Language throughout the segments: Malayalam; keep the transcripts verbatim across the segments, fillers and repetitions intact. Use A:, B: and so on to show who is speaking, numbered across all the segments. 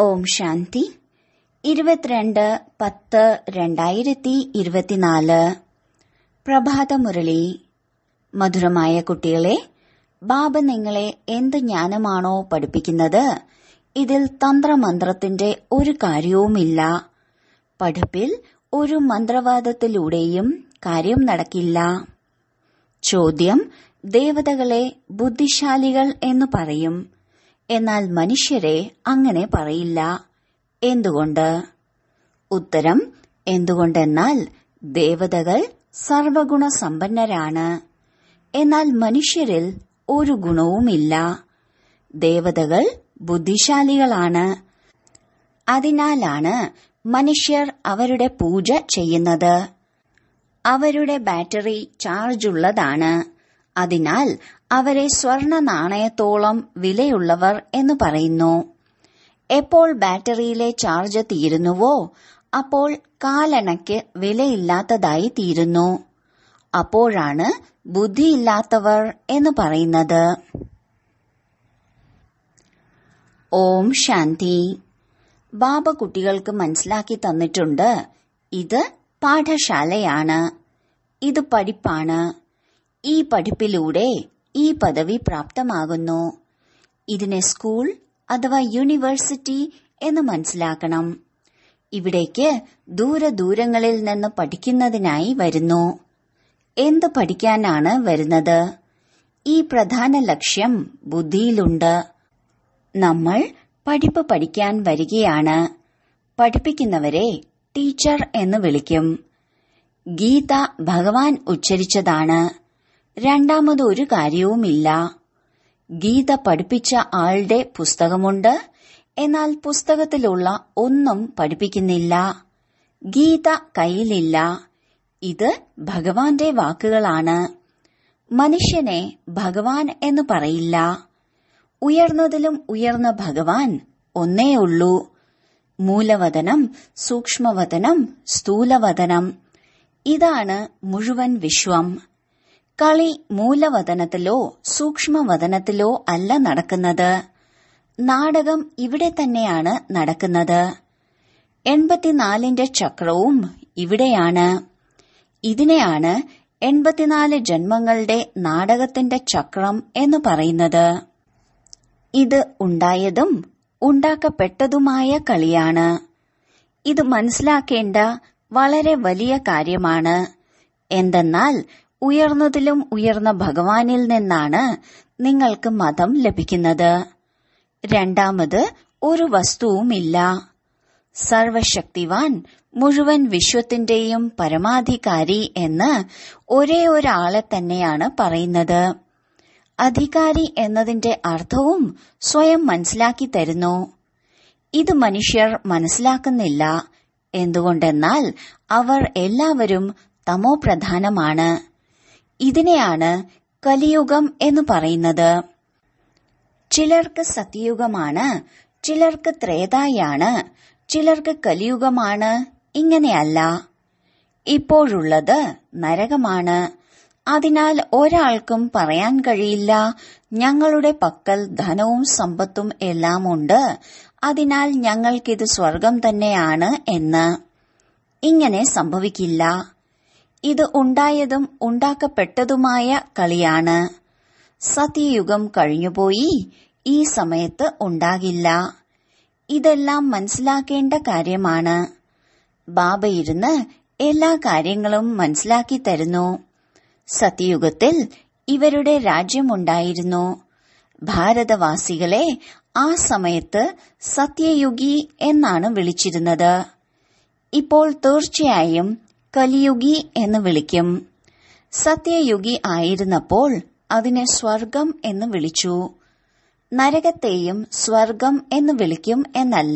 A: ഓം ശാന്തി. ഇരുപത്തിരണ്ട് പത്ത് രണ്ടായിരത്തി ഇരുപത്തിനാല്. പ്രഭാതമുരളി. മധുരമായ കുട്ടികളെ, ബാബ നിങ്ങളെ എന്ത് ജ്ഞാനമാണോ പഠിപ്പിക്കുന്നത്, ഇതിൽ തന്ത്രമന്ത്രത്തിന്റെ ഒരു കാര്യവുമില്ല. പഠിപ്പിൽ ഒരു മന്ത്രവാദത്തിലൂടെയും കാര്യം നടക്കില്ല. ചോദ്യം: ദേവതകളെ ബുദ്ധിശാലികൾ എന്ന് പറയും, എന്നാൽ മനുഷ്യരെ അങ്ങനെ പറയില്ല. എന്തുകൊണ്ട്? ഉത്തരം: എന്തുകൊണ്ടെന്നാൽ ദേവതകൾ സർവഗുണ സമ്പന്നരാണ്, എന്നാൽ മനുഷ്യരിൽ ഒരു ഗുണവുമില്ല. ദേവതകൾ ബുദ്ധിശാലികളാണ്. അതിനാലാണ് മനുഷ്യർ അവരുടെ പൂജ ചെയ്യുന്നത്. അവരുടെ ബാറ്ററി ചാർജുള്ളതാണ്. അതിനാൽ അവരെ സ്വർണ നാണയത്തോളം വിലയുള്ളവർ എന്ന് പറയുന്നു. എപ്പോൾ ബാറ്ററിയിലെ ചാർജ് തീരുന്നുവോ അപ്പോൾ കാലണയ്ക്ക് വിലയില്ലാത്തതായി തീരുന്നു. അപ്പോഴാണ് ബുദ്ധിയില്ലാത്തവർ എന്ന് പറയുന്നത്. ഓം ശാന്തി. ബാബ കുട്ടികൾക്ക് മനസ്സിലാക്കി തന്നിട്ടുണ്ട്, ഇത് പാഠശാലയാണ്, ഇത് പഠിപ്പാണ്. ഈ പഠിപ്പിലൂടെ ഈ പദവി പ്രാപ്തമാകുന്നു. ഇതിനെ സ്കൂൾ അഥവാ യൂണിവേഴ്സിറ്റി എന്ന് മനസ്സിലാക്കണം. ഇവിടേക്ക് ദൂരദൂരങ്ങളിൽ നിന്ന് പഠിക്കുന്നതിനായി വരുന്നു. എന്ത് പഠിക്കാനാണ് വരുന്നത്? ഈ പ്രധാന ലക്ഷ്യം ബുദ്ധിയിലുണ്ട്. നമ്മൾ പഠിപ്പ് പഠിക്കാൻ വരികയാണ്. പഠിപ്പിക്കുന്നവരെ ടീച്ചർ എന്ന് വിളിക്കും. ഗീത ഭഗവാൻ ഉച്ചരിച്ചതാണ്. രണ്ടാമത് ഒരു കാര്യവുമില്ല. ഗീത പഠിപ്പിച്ച ആളുടെ പുസ്തകമുണ്ട്, എന്നാൽ പുസ്തകത്തിലുള്ള ഒന്നും പഠിപ്പിക്കുന്നില്ല. ഗീത കയ്യിലില്ല. ഇത് ഭഗവാന്റെ വാക്കുകളാണ്. മനുഷ്യനെ ഭഗവാൻ എന്ന് പറയില്ല. ഉയർന്നതിലും ഉയർന്ന ഭഗവാൻ ഒന്നേയുള്ളൂ. മൂലവതനം, സൂക്ഷ്മവതനം, സ്ഥൂലവതനം, ഇതാണ് മുഴുവൻ വിശ്വം. കളി മൂലവതനത്തിലോ സൂക്ഷ്മവതനത്തിലോ അല്ല നടക്കുന്നത്. നാടകം ഇവിടെ തന്നെയാണ് നടക്കുന്നത്. എൺപത്തിനാലിന്റെ ചക്രവും ഇവിടെയാണ്. ഇതിനെയാണ് എൺപത്തിനാല് ജന്മങ്ങളുടെ നാടകത്തിന്റെ ചക്രം എന്ന് പറയുന്നത്. ഇത് ഉണ്ടായതും ഉണ്ടാക്കപ്പെട്ടതുമായ കളിയാണ്. ഇത് മനസ്സിലാക്കേണ്ട വളരെ വലിയ കാര്യമാണ്. എന്തെന്നാൽ ഉയർന്നതിലും ഉയർന്ന ഭഗവാനിൽ നിന്നാണ് നിങ്ങൾക്ക് മതം ലഭിക്കുന്നത്. രണ്ടാമത് ഒരു വസ്തുവുമില്ല. സർവശക്തിവാൻ, മുഴുവൻ വിശ്വത്തിന്റെയും പരമാധികാരി എന്ന് ഒരേ ഒരാളെ തന്നെയാണ് പറയുന്നത്. അധികാരി എന്നതിന്റെ അർത്ഥവും സ്വയം മനസ്സിലാക്കി തരുന്നു. ഇത് മനുഷ്യർ മനസ്സിലാക്കുന്നില്ല. എന്തുകൊണ്ടെന്നാൽ അവർ എല്ലാവരും തമോപ്രധാനമാണ്. ഇതിനെയാണ് കലിയുഗം എന്ന് പറയുന്നത്. ചിലർക്ക് സത്യയുഗമാണ്, ചിലർക്ക് ത്രേതായാണ്, ചിലർക്ക് കലിയുഗമാണ്. ഇങ്ങനെയല്ല. ഇപ്പോഴുള്ളത് നരകമാണ്. അതിനാൽ ഒരാൾക്കും പറയാൻ കഴിയില്ല, ഞങ്ങളുടെ പക്കൽ ധനവും സമ്പത്തും എല്ലാം ഉണ്ട്, അതിനാൽ ഞങ്ങൾക്കിത് സ്വർഗം തന്നെയാണ് എന്ന്. ഇങ്ങനെ സംഭവിക്കില്ല. ഇത് ഉണ്ടായതും ഉണ്ടാക്കപ്പെട്ടതുമായ കളിയാണ്. സത്യയുഗം കഴിഞ്ഞുപോയി, ഈ സമയത്ത് ഉണ്ടാകില്ല. ഇതെല്ലാം മനസ്സിലാക്കേണ്ട കാര്യമാണ്. ബാബ ഇരുന്ന് എല്ലാ കാര്യങ്ങളും മനസ്സിലാക്കി തരുന്നു. സത്യയുഗത്തിൽ ഇവരുടെ രാജ്യമുണ്ടായിരുന്നു. ഭാരതവാസികളെ ആ സമയത്ത് സത്യയുഗി എന്നാണ് വിളിച്ചിരുന്നത്. ഇപ്പോൾ തീർച്ചയായും കലിയുഗി എന്ന് വിളിക്കും. സത്യയുഗി ആയിരുന്നപ്പോൾ അതിനെ സ്വർഗം എന്ന് വിളിച്ചു. നരകത്തെയും സ്വർഗം എന്ന് വിളിക്കും എന്നല്ല.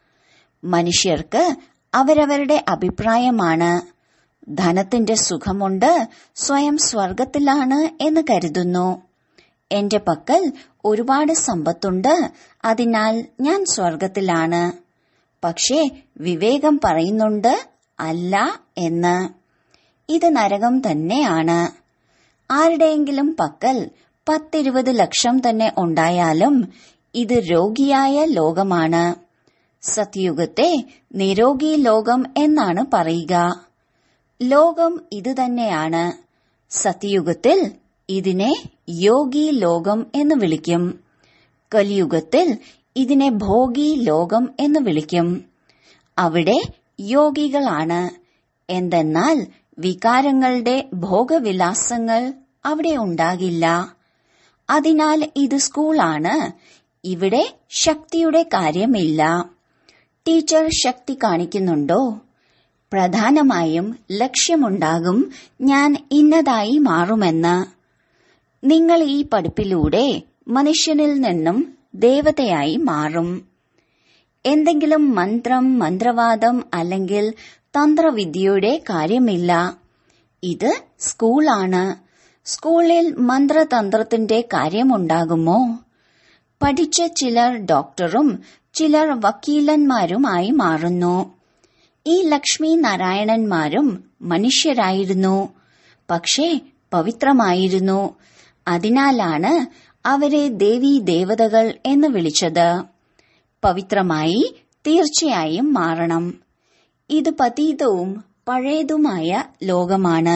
A: മനുഷ്യർക്ക് അവരവരുടെ അഭിപ്രായമാണ്. ധനത്തിന്റെ സുഖമുണ്ട്, സ്വയം സ്വർഗത്തിലാണ് എന്ന് കരുതുന്നു. എന്റെ പക്കൽ ഒരുപാട് സമ്പത്തുണ്ട്, അതിനാൽ ഞാൻ സ്വർഗത്തിലാണ്. പക്ഷേ വിവേകം പറയുന്നുണ്ട് അല്ല എന്ന്. ഇത് നരകം തന്നെയാണ്. ആരുടെയെങ്കിലും പക്കൽ പത്തിരുപത് ലക്ഷം തന്നെ ഉണ്ടായാലും ഇത് രോഗിയായ ലോകമാണ്. സത്യുഗത്തെ നിരോഗി ലോകം എന്നാണ് പറയുക. ലോകം ഇതുതന്നെയാണ്. സത്യുഗത്തിൽ ഇതിനെ യോഗി ലോകം എന്ന് വിളിക്കും. കലിയുഗത്തിൽ ഇതിനെ ഭോഗി ലോകം എന്ന് വിളിക്കും. അവിടെ യോഗികളാണ്. എന്തെന്നാൽ വികാരങ്ങളുടെ ഭോഗവിലാസങ്ങൾ അവിടെ ഉണ്ടാകില്ല. അതിനാൽ ഇത് സ്കൂളാണ്. ഇവിടെ ശക്തിയുടെ കാര്യമില്ല. ടീച്ചർ ശക്തി കാണിക്കുന്നുണ്ടോ? പ്രധാനമായും ലക്ഷ്യമുണ്ടാകും, ഞാൻ ഇന്നതായി മാറുമെന്ന്. നിങ്ങൾ ഈ പഠിപ്പിലൂടെ മനുഷ്യനിൽ നിന്നും ദേവതയായി മാറും. എന്തെങ്കിലും മന്ത്രം, മന്ത്രവാദം അല്ലെങ്കിൽ തന്ത്രവിദ്യയുടെ കാര്യമില്ല. ഇത് സ്കൂളാണ്. സ്കൂളിൽ മന്ത്രതന്ത്രത്തിന്റെ കാര്യമുണ്ടാകുമോ? പഠിച്ച ചിലർ ഡോക്ടറും ചിലർ വക്കീലന്മാരുമായി മാറുന്നു. ഈ ലക്ഷ്മി നാരായണന്മാരും മനുഷ്യരായിരുന്നു, പക്ഷേ പവിത്രമായിരുന്നു. അതിനാലാണ് അവരെ ദേവീ ദേവതകൾ എന്ന് വിളിച്ചത്. പവിത്രമായി തീർച്ചയായും മാറണം. ഇത് പതീതവും പഴയതുമായ ലോകമാണ്.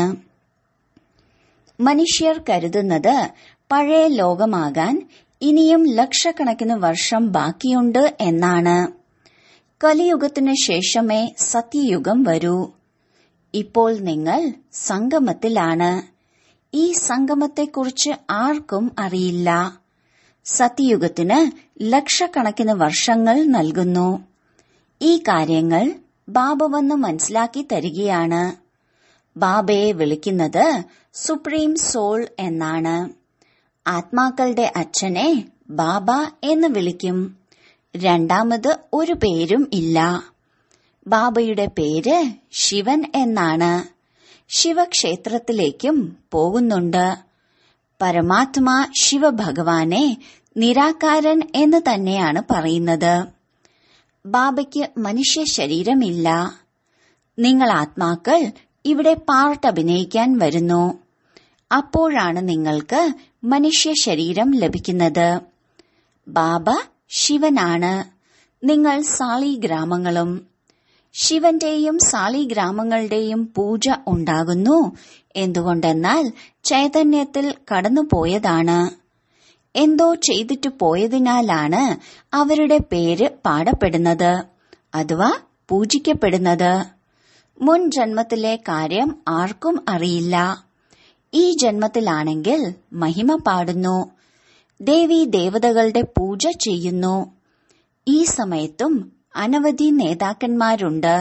A: മനുഷ്യർ കരുതുന്നത് പഴയ ലോകമാകാൻ ഇനിയും ലക്ഷക്കണക്കിന് വർഷം ബാക്കിയുണ്ട് എന്നാണ്. കലിയുഗത്തിനു ശേഷമേ സത്യയുഗം വരൂ. ഇപ്പോൾ നിങ്ങൾ സംഗമത്തിലാണ്. ഈ സംഗമത്തെക്കുറിച്ച് ആർക്കും അറിയില്ല. സത്യയുഗത്തിന് ലക്ഷക്കണക്കിന് വർഷങ്ങൾ നൽകുന്നു. ഈ കാര്യങ്ങൾ ബാബ വന്ന് മനസ്സിലാക്കി തരികയാണ്. ബാബയെ വിളിക്കുന്നത് സുപ്രീം സോൾ എന്നാണ്. ആത്മാക്കളുടെ അച്ഛനെ ബാബ എന്ന് വിളിക്കും. രണ്ടാമത് ഒരു പേരും ഇല്ല. ബാബയുടെ പേര് ശിവൻ എന്നാണ്. ശിവക്ഷേത്രത്തിലേക്കും പോകുന്നുണ്ട്. പരമാത്മാ ശിവഭഗവാനെ നിരാകാരൻ എന്ന് തന്നെയാണ് പറയുന്നത്. ബാബയ്ക്ക് മനുഷ്യ ശരീരമില്ല. നിങ്ങൾ ആത്മാക്കൾ ഇവിടെ പാർട്ട് അഭിനയിക്കാൻ വരുന്നു. അപ്പോഴാണ് നിങ്ങൾക്ക് മനുഷ്യ ശരീരം ലഭിക്കുന്നത്. ബാബ ശിവനാണ്. നിങ്ങൾ സാളിഗ്രാമങ്ങളും. ശിവന്റെയും സാളിഗ്രാമങ്ങളുടെയും പൂജ ഉണ്ടാകുന്നു. എന്തുകൊണ്ടെന്നാൽ ചൈതന്യത്തിൽ കടന്നുപോയതാണ്. എന്തോ ചെയ്തിട്ടു പോയതിനാലാണ് അവരുടെ പേര് പാടപ്പെടുന്നത് അഥവാ പൂജിക്കപ്പെടുന്നത്. മുൻ ജന്മത്തിലെ കാര്യം ആർക്കും അറിയില്ല. ഈ ജന്മത്തിലാണെങ്കിൽ മഹിമ പാടുന്നു. ദേവീ ദേവതകളുടെ പൂജ ചെയ്യുന്നു. ഈ സമയത്തും അനവധി നേതാക്കന്മാരുണ്ട്.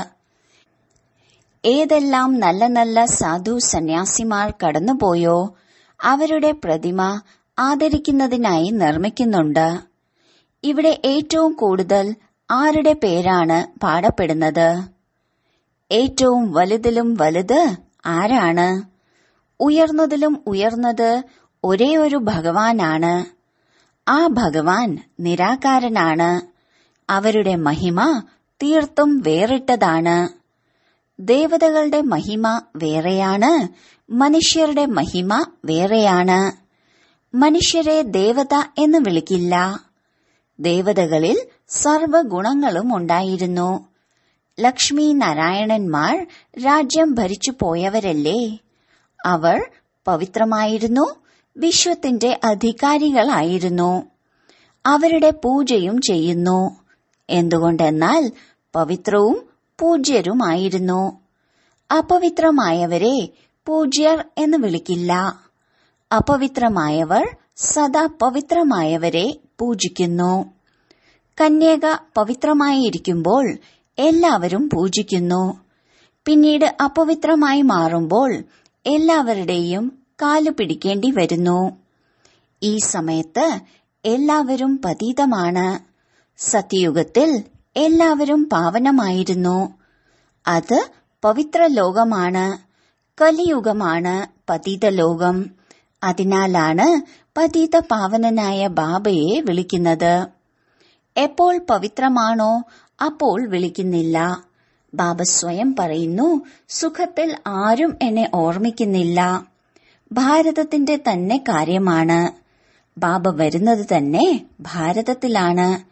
A: ഏതെല്ലാം നല്ല നല്ല സാധു സന്യാസിമാർ കടന്നുപോയോ അവരുടെ പ്രതിമ ആദരിക്കുന്നതിനായി നിർമ്മിക്കുന്നുണ്ട്. ഇവിടെ ഏറ്റവും കൂടുതൽ ആരുടെ പേരാണ് പാടപ്പെടുന്നത്? ഏറ്റവും വലുതിലും വലുത് ആരാണ്? ഉയർന്നതിലും ഉയർന്നത് ഒരേ ഒരു ഭഗവാനാണ്. ആ ഭഗവാൻ നിരാകാരനാണ്. അവരുടെ മഹിമ തീർത്തും വേറിട്ടതാണ്. ദേവതകളുടെ മഹിമ വേറെയാണ്, മനുഷ്യരുടെ മഹിമ വേറെയാണ്. മനുഷ്യരെ ദേവത എന്ന് വിളിക്കില്ല. ദേവതകളിൽ സർവഗുണങ്ങളും ഉണ്ടായിരുന്നു. ലക്ഷ്മി നാരായണന്മാർ രാജ്യം ഭരിച്ചു പോയവരല്ലേ? അവർ പവിത്രമായിരുന്നു, വിശ്വത്തിന്റെ അധികാരികളായിരുന്നു. അവരുടെ പൂജയും ചെയ്യുന്നു. എന്തുകൊണ്ടെന്നാൽ പവിത്രവും പൂജ്യരുമായിരുന്നു. അപവിത്രമായവരെ പൂജ്യർ എന്ന് വിളിക്കില്ല. അപവിത്രമായവർ സദാ പവിത്രമായവരെ പൂജിക്കുന്നു. കന്യക പവിത്രമായിരിക്കുമ്പോൾ എല്ലാവരും പൂജിക്കുന്നു. പിന്നീട് അപവിത്രമായി മാറുമ്പോൾ എല്ലാവരുടെയും കാലു പിടിക്കേണ്ടി വരുന്നു. ഈ സമയത്ത് എല്ലാവരും പതീതമാണ്. സത്യയുഗത്തിൽ എല്ലാവരും പാവനമായിരുന്നു. അത് പവിത്ര ലോകമാണ്. കലിയുഗമാണ് പതീത ലോകം. അതിനാലാണ് പതീത പാവനനായ ബാബയെ വിളിക്കുന്നത്. എപ്പോൾ പവിത്രമാണോ അപ്പോൾ വിളിക്കുന്നില്ല. ബാബ സ്വയം പറയുന്നു, സുഖത്തിൽ ആരും എന്നെ ഓർമ്മിക്കുന്നില്ല. ഭാരതത്തിന്റെ തന്നെ കാര്യമാണ്. ബാബ വരുന്നത് തന്നെ ഭാരതത്തിലാണ്.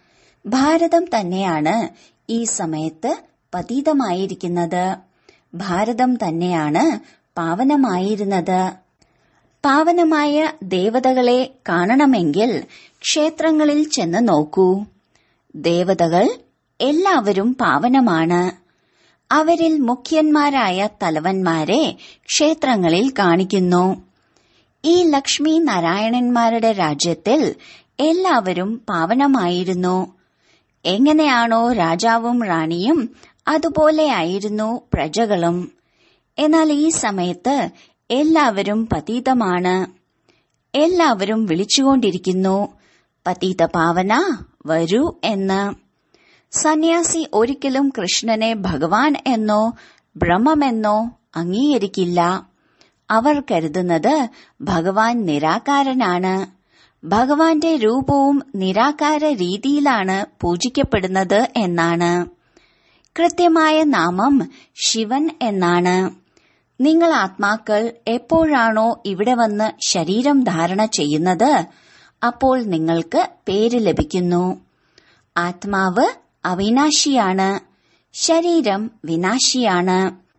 A: ഭാരതം തന്നെയാണ് ഈ സമയത്ത് പതീതമായിരിക്കുന്നത്. ഭാരതം തന്നെയാണ് പാവനമായിരുന്നത്. പാവനമായ ദേവതകളെ കാണണമെങ്കിൽ ക്ഷേത്രങ്ങളിൽ ചെന്ന് നോക്കൂ. ദേവതകൾ എല്ലാവരും പാവനമാണ്. അവരിൽ മുഖ്യന്മാരായ തലവന്മാരെ ക്ഷേത്രങ്ങളിൽ കാണിക്കുന്നു. ഈ ലക്ഷ്മി നാരായണന്മാരുടെ രാജ്യത്തിൽ എല്ലാവരും പാവനമായിരുന്നു. എങ്ങനെയാണോ രാജാവും റാണിയും അതുപോലെയായിരുന്നു പ്രജകളും. എന്നാൽ ഈ സമയത്ത് എല്ലാവരും പതീതമാണ്. എല്ലാവരും വിളിച്ചുകൊണ്ടിരിക്കുന്നു, പതീത പാവന വരൂ എന്ന്. സന്യാസി ഒരിക്കലും കൃഷ്ണനെ ഭഗവാൻ എന്നോ ബ്രഹ്മമെന്നോ അംഗീകരിക്കില്ല. അവർ കരുതുന്നത് ഭഗവാൻ നിരാകാരനാണ്. ഭഗവാന്റെ രൂപവും നിരാകാര രീതിയിലാണ് പൂജിക്കപ്പെടുന്നത് എന്നാണ്. കൃത്യമായ നാമം ശിവൻ എന്നാണ്. നിങ്ങൾ ആത്മാക്കൾ എപ്പോഴാണോ ഇവിടെ വന്ന് ശരീരം ധാരണ ചെയ്യുന്നത്, അപ്പോൾ നിങ്ങൾക്ക് പേര് ലഭിക്കുന്നു. ആത്മാവ് അവിനാശിയാണ്, ശരീരം വിനാശിയാണ്.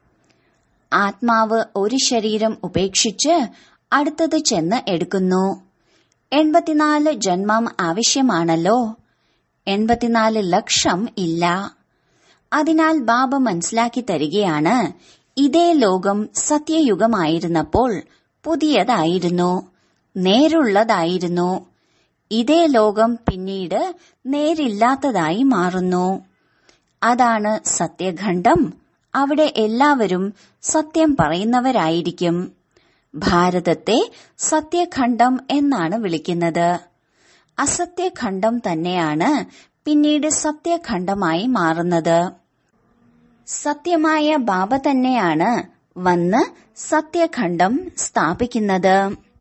A: ആത്മാവ് ഒരു ശരീരം ഉപേക്ഷിച്ച് അടുത്തത് ചെന്ന് എടുക്കുന്നു. എൺപത്തിനാല് ജന്മം ആവശ്യമാണല്ലോ. എൺപത്തിനാല് ലക്ഷം ഇല്ല. അതിനാൽ ബാബ മനസ്സിലാക്കി തരികയാണ്, ഇതേ ലോകം സത്യയുഗമായിരുന്നപ്പോൾ പുതിയതായിരുന്നു, നേരുള്ളതായിരുന്നു. ഇതേ ലോകം പിന്നീട് നേരില്ലാത്തതായി മാറുന്നു. അതാണ് സത്യഖണ്ഡം. അവിടെ എല്ലാവരും സത്യം പറയുന്നവരായിരിക്കും. ഭാരതത്തെ സത്യഖണ്ഡം എന്നാണ് വിളിക്കുന്നത്. അസത്യഖണ്ഡം തന്നെയാണ് പിന്നീട് സത്യഖണ്ഡമായി മാറുന്നത്. സത്യമായ ബാബ തന്നെയാണ് വന്ന് സത്യഖണ്ഡം സ്ഥാപിക്കുന്നത്.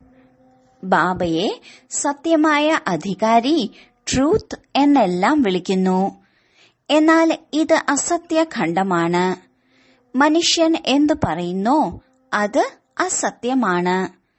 A: ബാബയെ സത്യമായ അധികാരി, ട്രൂത്ത് എന്നെല്ലാം വിളിക്കുന്നു. എന്നാൽ ഇത് അസത്യഖണ്ഡമാണ്. മനുഷ്യൻ എന്തു പറയുന്നോ അത് അസത്യമാണ്.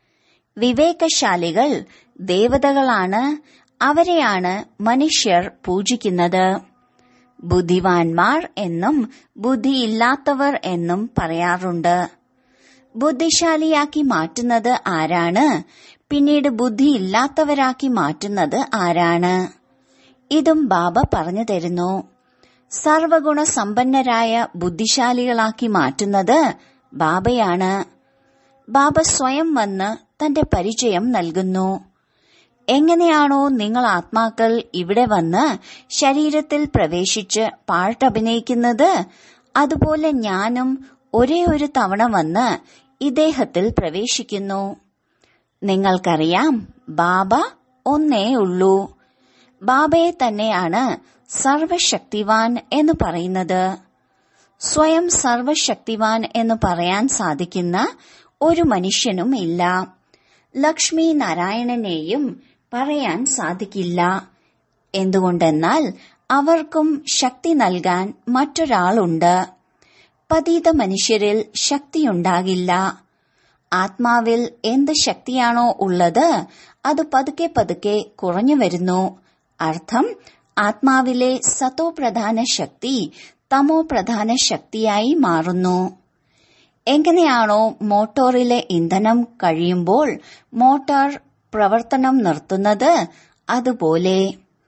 A: വിവേകശാലികൾ ദേവതകളാണ്. അവരെയാണ് മനുഷ്യർ പൂജിക്കുന്നത്. ബുദ്ധിവാൻമാർ എന്നും ബുദ്ധിയില്ലാത്തവർ എന്നും പറയാറുണ്ട്. ബുദ്ധിശാലിയാക്കി മാറ്റുന്നത് ആരാണ്? പിന്നീട് ബുദ്ധിയില്ലാത്തവരാക്കി മാറ്റുന്നത് ആരാണ്? ഇതും ബാബ പറഞ്ഞു തരുന്നു. സർവഗുണ സമ്പന്നരായ ബുദ്ധിശാലികളാക്കി മാറ്റുന്നത് ബാബയാണ്. ബാബ സ്വയം വന്ന് തന്റെ പരിചയം നൽകുന്നു. എങ്ങനെയാണോ നിങ്ങൾ ആത്മാക്കൾ ഇവിടെ വന്ന് ശരീരത്തിൽ പ്രവേശിച്ച് പാട്ടഭിനയിക്കുന്നത്, അതുപോലെ ഞാനും ഒരേ ഒരു തവണ വന്ന് ഇദ്ദേഹത്തിൽ പ്രവേശിക്കുന്നു. നിങ്ങൾക്കറിയാം, ബാബ ഒന്നേ ഉള്ളൂ. ബാബയെ തന്നെയാണ് സർവശക്തിവാൻ എന്ന് പറയുന്നത്. സ്വയം സർവശക്തിവാൻ എന്ന് പറയാൻ സാധിക്കുന്ന ഒരു മനുഷ്യനും ഇല്ല. ലക്ഷ്മി നാരായണനെയും പറയാൻ സാധിക്കില്ല. എന്തുകൊണ്ടെന്നാൽ അവർക്കും ശക്തി നൽകാൻ മറ്റൊരാളുണ്ട്. പതീത മനുഷ്യരിൽ ശക്തിയുണ്ടാകില്ല. ആത്മാവിൽ എന്ത് ശക്തിയാണോ ഉള്ളത് അത് പതുക്കെ പതുക്കെ കുറഞ്ഞു വരുന്നു. അർത്ഥം, ആത്മാവിലെ സതോ പ്രധാന ശക്തി തമോ പ്രധാന ശക്തിയായി മാറുന്നു. എങ്ങനെയാണോ മോട്ടോറിലെ ഇന്ധനം കഴിയുമ്പോൾ മോട്ടോർ പ്രവർത്തനം നിർത്തുന്നത്, അതുപോലെ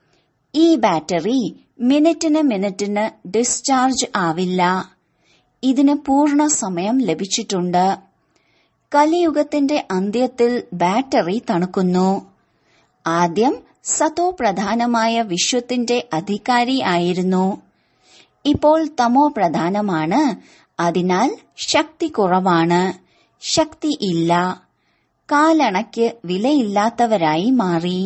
A: ഈ ബാറ്ററി മിനിറ്റിന് മിനിറ്റിന് ഡിസ്ചാർജ് ആവില്ല. ഇതിന് പൂർണ്ണ സമയം ലഭിച്ചിട്ടുണ്ട്. കലിയുഗത്തിന്റെ അന്ത്യത്തിൽ ബാറ്ററി തണുക്കുന്നു. ആദ്യം സതോ പ്രധാനമായ വിശ്വത്തിന്റെ അധികാരി ആയിരുന്നു. ഇപ്പോൾ തമോ പ്രധാനമാണ്. അതിനാൽ ശക്തി കുറവാണ്. ശക്തി ഇല്ല. കാലണയ്ക്ക് വിലയില്ലാത്തവരായി മാറി.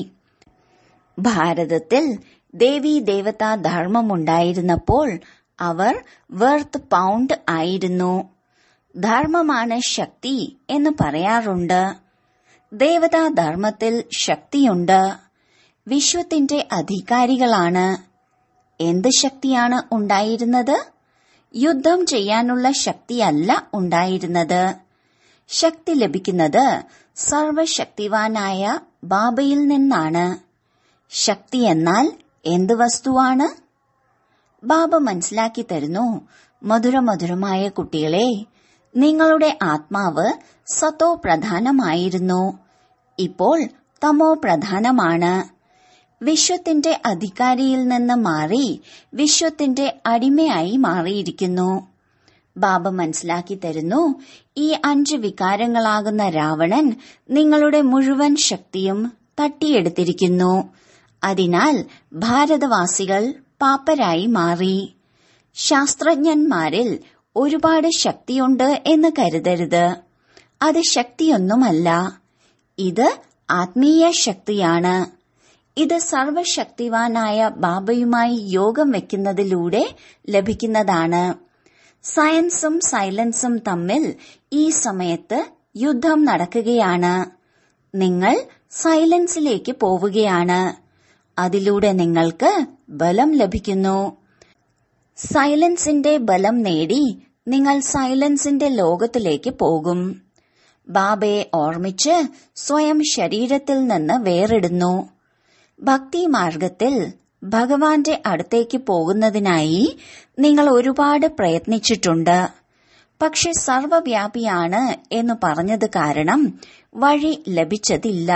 A: ഭാരതത്തിൽ ദേവീ ദേവതാ ധർമ്മമുണ്ടായിരുന്നപ്പോൾ അവർ വെർത്ത് പൗണ്ട് ആയിരുന്നു. ധർമ്മമാണ് ശക്തി എന്ന് പറയാറുണ്ട്. ദേവതാധർമ്മത്തിൽ ശക്തിയുണ്ട്. വിശ്വത്തിന്റെ അധികാരികളാണ്. എന്ത് ശക്തിയാണ് ഉണ്ടായിരുന്നത്? യുദ്ധം ചെയ്യാനുള്ള ശക്തിയല്ല ഉണ്ടായിരുന്നത്. ശക്തി ലഭിക്കുന്നത് സർവശക്തിവാനായ ബാബയിൽ നിന്നാണ്. ശക്തി എന്നാൽ എന്ത് വസ്തുവാണ്? ബാബ മനസ്സിലാക്കി തരുന്നു, മധുരമധുരമായ കുട്ടികളെ, നിങ്ങളുടെ ആത്മാവ് സത്തോ പ്രധാനമായിരുന്നു, ഇപ്പോൾ തമോ പ്രധാനമാണ്. വിശ്വത്തിന്റെ അധികാരിയിൽ നിന്ന് മാറി വിശ്വത്തിന്റെ അടിമയായി മാറിയിരിക്കുന്നു. ബാബ മനസ്സിലാക്കി തരുന്നു, ഈ അഞ്ച് വികാരങ്ങളാകുന്ന രാവണൻ നിങ്ങളുടെ മുഴുവൻ ശക്തിയും തട്ടിയെടുത്തിരിക്കുന്നു. അതിനാൽ ഭാരതവാസികൾ പാപ്പരായി മാറി. ശാസ്ത്രജ്ഞന്മാരിൽ ഒരുപാട് ശക്തിയുണ്ട് എന്ന് കരുതരുത്. അത് ശക്തിയൊന്നുമല്ല. ഇത് ആത്മീയ ശക്തിയാണ്. ഇത് സർവശക്തിവാനായ ബാബയുമായി യോഗം വെക്കുന്നതിലൂടെ ലഭിക്കുന്നതാണ്. സയൻസും സൈലൻസും തമ്മിൽ ഈ സമയത്ത് യുദ്ധം നടക്കുകയാണ്. നിങ്ങൾ സൈലൻസിലേക്ക് പോവുകയാണ്. അതിലൂടെ നിങ്ങൾക്ക് ബലം ലഭിക്കുന്നു. സൈലൻസിന്റെ ബലം നേടി നിങ്ങൾ സൈലൻസിന്റെ ലോകത്തിലേക്ക് പോകും. ബാബയെ ഓർമ്മിച്ച് സ്വയം ശരീരത്തിൽ നിന്ന് വേറിടുന്നു. ഭക്തി മാർഗത്തിൽ ഭഗവാന്റെ അടുത്തേക്ക് പോകുന്നതിനായി നിങ്ങൾ ഒരുപാട് പ്രയത്നിച്ചിട്ടുണ്ട്. പക്ഷെ സർവവ്യാപിയാണ് എന്ന് പറഞ്ഞത് കാരണം വഴി ലഭിച്ചതില്ല.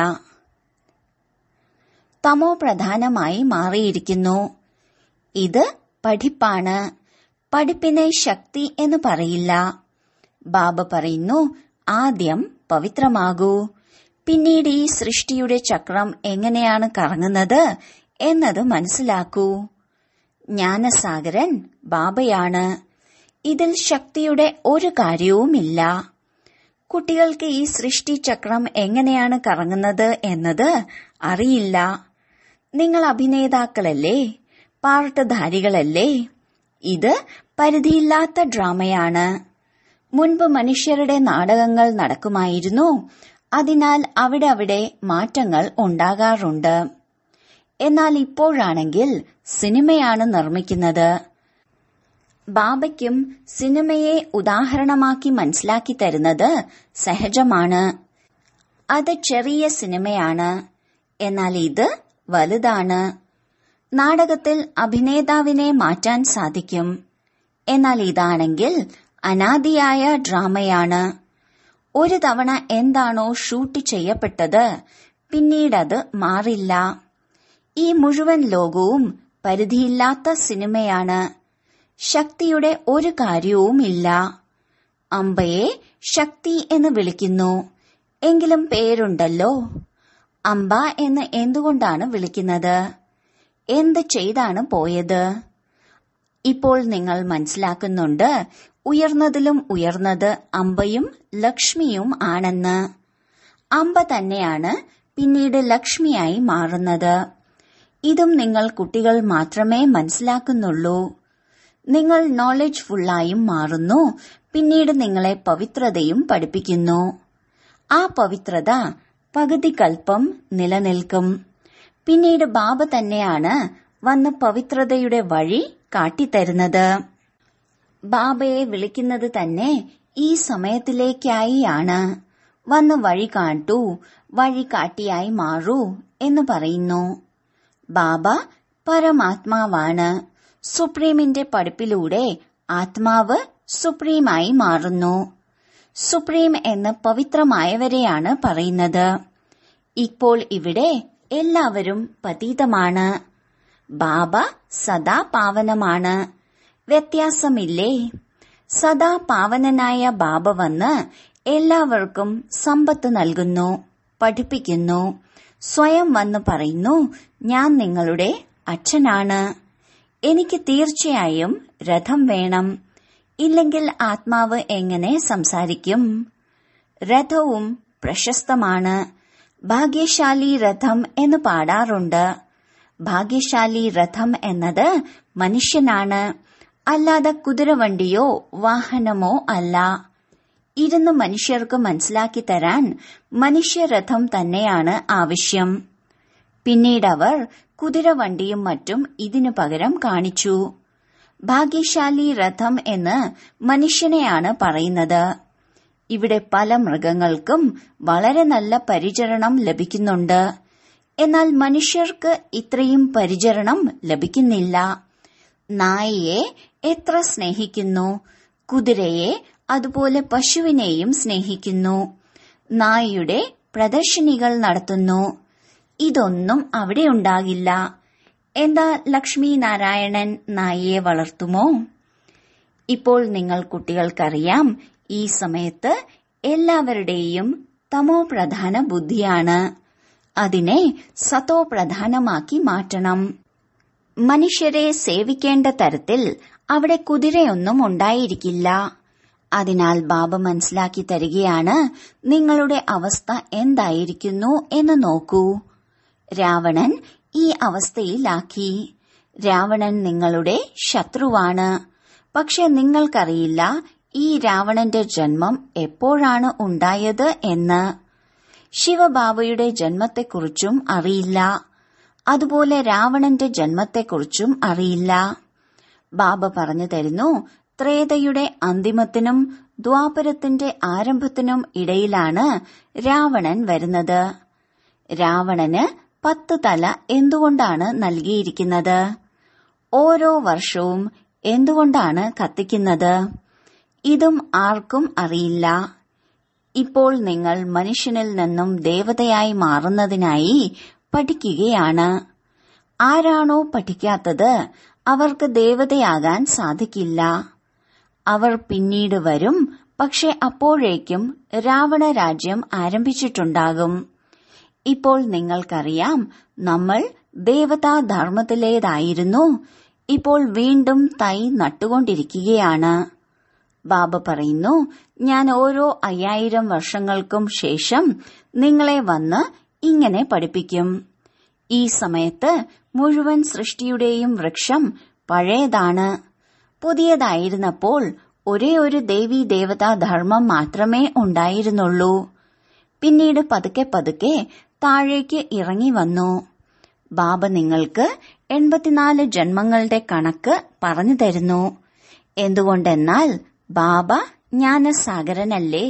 A: തമോ പ്രധാനമായി മാറിയിരിക്കുന്നു. ഇത് പഠിപ്പാണ്. പഠിപ്പിനെ ശക്തി എന്ന് പറയില്ല. ബാബ പറയുന്നു, ആദ്യം പവിത്രമാകൂ, പിന്നീട് ഈ സൃഷ്ടിയുടെ ചക്രം എങ്ങനെയാണ് കറങ്ങുന്നത് എന്നത് മനസ്സിലാക്കൂ. ജ്ഞാനസാഗരൻ ബാബയാണ്. ഇതിൽ ശക്തിയുടെ ഒരു കാര്യവുമില്ല. കുട്ടികൾക്ക് ഈ സൃഷ്ടി ചക്രം എങ്ങനെയാണ് കറങ്ങുന്നത് എന്നത് അറിയില്ല. നിങ്ങൾ അഭിനേതാക്കളല്ലേ, പാർട്ടധാരികളല്ലേ. ഇത് പരിധിയില്ലാത്ത ഡ്രാമയാണ്. മുൻപ് മനുഷ്യരുടെ നാടകങ്ങൾ നടക്കുമായിരുന്നു. അതിനാൽ അവിടെ അവിടെ മാറ്റങ്ങൾ ഉണ്ടാകാറുണ്ട്. എന്നാൽ ഇപ്പോഴാണെങ്കിൽ സിനിമയാണ് നിർമ്മിക്കുന്നത്. ബാബയ്ക്കും സിനിമയെ ഉദാഹരണമാക്കി മനസ്സിലാക്കി തരുന്നത് സഹജമാണ്. അത് ചെറിയ സിനിമയാണ്. എന്നാൽ ഇത് വലുതാണ്. നാടകത്തിൽ അഭിനേതാവിനെ മാറ്റാൻ സാധിക്കും. എന്നാൽ ഇതാണെങ്കിൽ അനാദിയായ ഡ്രാമയാണ്. ഒരു തവണ എന്താണോ ഷൂട്ട് ചെയ്യപ്പെട്ടത് പിന്നീടത് മാറില്ല. ഈ മുഴുവൻ ലോകവും പരിധിയില്ലാത്ത സിനിമയാണ്. ശക്തിയുടെ ഒരു കാര്യവുമില്ല. അമ്പയെ ശക്തി എന്ന് വിളിക്കുന്നു. എങ്കിലും പേരുണ്ടല്ലോ. അമ്പ എന്ന് എന്തുകൊണ്ടാണ് വിളിക്കുന്നത്? എന്ത് ചെയ്താണ് പോയത്? ഇപ്പോൾ നിങ്ങൾ മനസ്സിലാക്കുന്നുണ്ട്, ഉയർന്നതിലും ഉയർന്നത് അമ്പയും ലക്ഷ്മിയും ആണെന്ന്. അമ്പ തന്നെയാണ് പിന്നീട് ലക്ഷ്മിയായി മാറുന്നത്. ഇതും നിങ്ങൾ കുട്ടികൾ മാത്രമേ മനസ്സിലാക്കുന്നുള്ളൂ. നിങ്ങൾ നോളജ് ഫുള്ളായും മാറുന്നു. പിന്നീട് നിങ്ങളെ പവിത്രതയും പഠിപ്പിക്കുന്നു. ആ പവിത്രത പകുതി കൽപ്പം നിലനിൽക്കും. പിന്നീട് ബാബ തന്നെയാണ് വന്ന് പവിത്രതയുടെ വഴി കാട്ടിത്തരുന്നത്. ബാബയെ വിളിക്കുന്നത് തന്നെ ഈ സമയത്തിലേക്കായി ആണ്. വന്ന് വഴി കാട്ടൂ, വഴി കാട്ടിയായി മാറൂ എന്ന് പറയുന്നു. ബാബ പരമാത്മാവാണ്. സുപ്രീമിന്റെ പഠിപ്പിലൂടെ ആത്മാവ് സുപ്രീമായി മാറുന്നു. സുപ്രീം എന്ന് പവിത്രമായവരെയാണ് പറയുന്നത്. ഇപ്പോൾ ഇവിടെ എല്ലാവരും പതീതമാണ്. ബാബ സദാ പാവനമാണ്. വ്യത്യാസമില്ലേ? സദാ പാവനനായ ബാബ വന്ന് എല്ലാവർക്കും സമ്പത്ത് നൽകുന്നു, പഠിപ്പിക്കുന്നു. സ്വയം വന്ന് പറയുന്നു, ഞാൻ നിങ്ങളുടെ അച്ഛനാണ്. എനിക്ക് തീർച്ചയായും രഥം വേണം. ഇല്ലെങ്കിൽ ആത്മാവ് എങ്ങനെ സംസാരിക്കും? രഥവും പ്രശസ്തമാണ്. ഭാഗ്യശാലി രഥം എന്ന് പാടാറുണ്ട്. ഭാഗ്യശാലി രഥം എന്നത് മനുഷ്യനാണ്, അല്ലാതെ കുതിരവണ്ടിയോ വാഹനമോ അല്ല. ഇരുന്ന് മനുഷ്യർക്ക് മനസ്സിലാക്കി തരാൻ മനുഷ്യരഥം തന്നെയാണ് ആവശ്യം. പിന്നീടവർ കുതിരവണ്ടിയും മറ്റും ഇതിനു പകരം കാണിച്ചു. ഭാഗ്യശാലി രഥം എന്ന് മനുഷ്യനെയാണ് പറയുന്നത്. ഇവിടെ പല മൃഗങ്ങൾക്കും വളരെ നല്ല പരിചരണം ലഭിക്കുന്നുണ്ട്. എന്നാൽ മനുഷ്യർക്ക് ഇത്രയും പരിചരണം ലഭിക്കുന്നില്ല. നായയെ എത്ര സ്നേഹിക്കുന്നു, കുതിരയെ അതുപോലെ പശുവിനെയും സ്നേഹിക്കുന്നു. നായയുടെ പ്രദർശനികൾ നടത്തുന്നു. ഇതൊന്നും അവിടെ ഉണ്ടാകില്ല. എന്താ ലക്ഷ്മി നാരായണൻ നായയെ വളർത്തുമോ? ഇപ്പോൾ നിങ്ങൾ കുട്ടികൾക്കറിയാം, ഈ സമയത്ത് എല്ലാവരുടെയും തമോ പ്രധാന ബുദ്ധിയാണ്. അതിനെ സതോ പ്രധാനമാക്കി മാറ്റണം. മനുഷ്യരെ സേവിക്കേണ്ട തരത്തിൽ അവിടെ കുതിരയൊന്നും ഉണ്ടായിരിക്കില്ല. അതിനാൽ ബാബ മനസ്സിലാക്കി തരികയാണ്, നിങ്ങളുടെ അവസ്ഥ എന്തായിരിക്കുന്നു എന്ന് നോക്കൂ. രാവണൻ ഈ അവസ്ഥയിലാക്കി. രാവണൻ നിങ്ങളുടെ ശത്രുവാണ്. പക്ഷെ നിങ്ങൾക്കറിയില്ല ഈ രാവണന്റെ ജന്മം എപ്പോഴാണ് ഉണ്ടായത് എന്ന്. ശിവബാബയുടെ ജന്മത്തെക്കുറിച്ചും അറിയില്ല. അതുപോലെ രാവണന്റെ ജന്മത്തെക്കുറിച്ചും അറിയില്ല. ബാബ പറഞ്ഞു തരുന്നു, ത്രേതയുടെ അന്തിമത്തിനും ദ്വാപരത്തിന്റെ ആരംഭത്തിനും ഇടയിലാണ് രാവണൻ വരുന്നത്. രാവണന് പത്ത് തല എന്തുകൊണ്ടാണ് നൽകിയിരിക്കുന്നത്? ഓരോ വർഷവും എന്തുകൊണ്ടാണ് കത്തിക്കുന്നത്? ഇതും ആർക്കും അറിയില്ല. ഇപ്പോൾ നിങ്ങൾ മനുഷ്യനിൽ നിന്നും ദേവതയായി മാറുന്നതിനായി പഠിക്കുകയാണ്. ആരാണോ പഠിക്കാത്തത് അവർക്ക് ദേവതയാകാൻ സാധിക്കില്ല. അവർ പിന്നീട് വരും. പക്ഷെ അപ്പോഴേക്കും രാവണ രാജ്യം ആരംഭിച്ചിട്ടുണ്ടാകും. ഇപ്പോൾ നിങ്ങൾക്കറിയാം, നമ്മൾ ദേവതാധർമ്മത്തിലേതായിരുന്നു. ഇപ്പോൾ വീണ്ടും തൈ നട്ടുകൊണ്ടിരിക്കുകയാണ്. ബാബ പറയുന്നു, ഞാൻ ഓരോ അയ്യായിരം വർഷങ്ങൾക്കും ശേഷം നിങ്ങളെ വന്ന് ഇങ്ങനെ പഠിപ്പിക്കും. ഈ സമയത്ത് മുഴുവൻ സൃഷ്ടിയുടെയും വൃക്ഷം പഴയതാണ്. പുതിയതായിരുന്നപ്പോൾ ഒരേ ഒരു ദേവീ ദേവതാ ധർമ്മം മാത്രമേ ഉണ്ടായിരുന്നുള്ളൂ. പിന്നീട് പതുക്കെ പതുക്കെ താഴേക്ക് ഇറങ്ങി വന്നു. ബാബ നിങ്ങൾക്ക് എൺപത്തിനാല് ജന്മങ്ങളുടെ കണക്ക് പറഞ്ഞു തരുന്നു. എന്തുകൊണ്ടെന്നാൽ ബാബ ജ്ഞാനസാഗരനല്ലേ.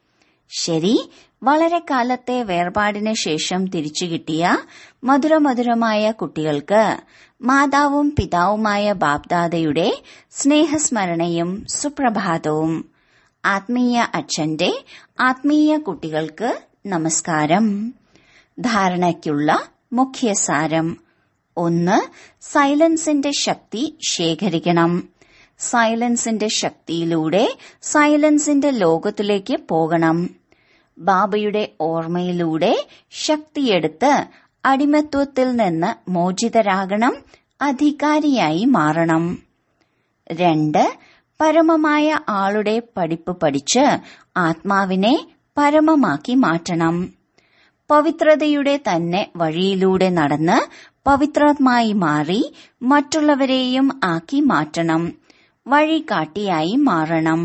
A: ശരി, വളരെ കാലത്തെ വേർപാടിന് ശേഷം തിരിച്ചു കിട്ടിയ മധുരമധുരമായ കുട്ടികൾക്ക് മാതാവും പിതാവുമായ ബാപ്ദാദയുടെ സ്നേഹസ്മരണയും സുപ്രഭാതവും. ആത്മീയ അച്ഛന്റെ ആത്മീയ കുട്ടികൾക്ക് നമസ്കാരം. ധാരണയ്ക്കുള്ള മുഖ്യസാരം: ഒന്ന്, സൈലൻസിന്റെ ശക്തി ശേഖരിക്കണം. സൈലൻസിന്റെ ശക്തിയിലൂടെ സൈലൻസിന്റെ ലോകത്തിലേക്ക് പോകണം. ബാബയുടെ ഓർമ്മയിലൂടെ ശക്തിയെടുത്ത് അടിമത്വത്തിൽ നിന്ന് മോചിതരാകണം, അധികാരിയായി മാറണം. രണ്ട്, പരമമായ ആളുടെ പഠിപ്പ് പഠിച്ച് ആത്മാവിനെ പരമമാക്കി മാറ്റണം. പവിത്രതയുടെ തന്നെ വഴിയിലൂടെ നടന്ന് പവിത്രമായി മാറി മറ്റുള്ളവരെയും ആക്കി മാറ്റണം, വഴികാട്ടിയായി മാറണം.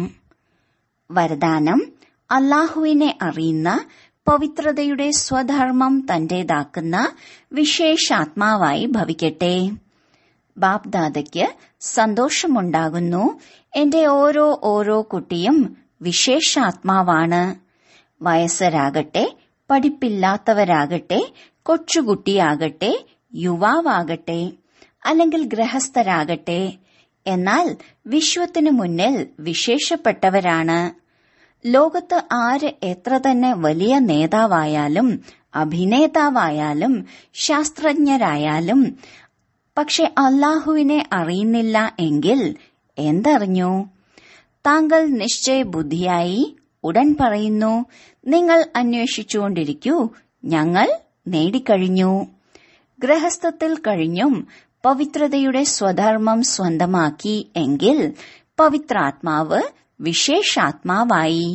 A: വരദാനം: അല്ലാഹുവിനെ അറിയുന്ന, പവിത്രതയുടെ സ്വധർമ്മം തന്റേതാക്കുന്ന വിശേഷാത്മാവായി ഭവിക്കട്ടെ. ബാപ്ദാദയ്ക്ക് സന്തോഷമുണ്ടാകുന്നു. എന്റെ ഓരോ ഓരോ കുട്ടിയും വിശേഷാത്മാവാണ്. വയസ്സരാകട്ടെ, പഠിപ്പില്ലാത്തവരാകട്ടെ, കൊച്ചുകുട്ടിയാകട്ടെ, യുവാവാകട്ടെ, അല്ലെങ്കിൽ ഗൃഹസ്ഥരാകട്ടെ, എന്നാൽ വിശ്വത്തിനു മുന്നിൽ വിശേഷപ്പെട്ടവരാണ്. ലോകത്ത് ആര് എത്ര തന്നെ വലിയ നേതാവായാലും അഭിനേതാവായാലും ശാസ്ത്രജ്ഞരായാലും പക്ഷെ അല്ലാഹുവിനെ അറിയുന്നില്ല എങ്കിൽ എന്തറിഞ്ഞു? താങ്കൾ നിശ്ചയ ബുദ്ധിയായി ഉടൻ പറയുന്നു, നിങ്ങൾ അന്വേഷിച്ചുകൊണ്ടിരിക്കൂ, ഞങ്ങൾ നേടിക്കഴിഞ്ഞു. ഗൃഹസ്ഥത്തിൽ കഴിഞ്ഞും പവിത്രതയുടെ സ്വധർമ്മം സ്വന്തമാക്കി എങ്കിൽ പവിത്രാത്മാവ് വിശേഷാത്മാവായി.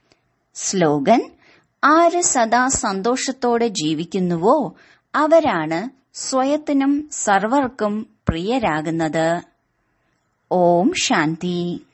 A: സ്ലോഗൻ: ആര് സദാ സന്തോഷത്തോടെ ജീവിക്കുന്നുവോ അവരാണ് സ്വയത്തിനും സർവർക്കും പ്രിയരാകുന്നത്. ഓം ശാന്തി.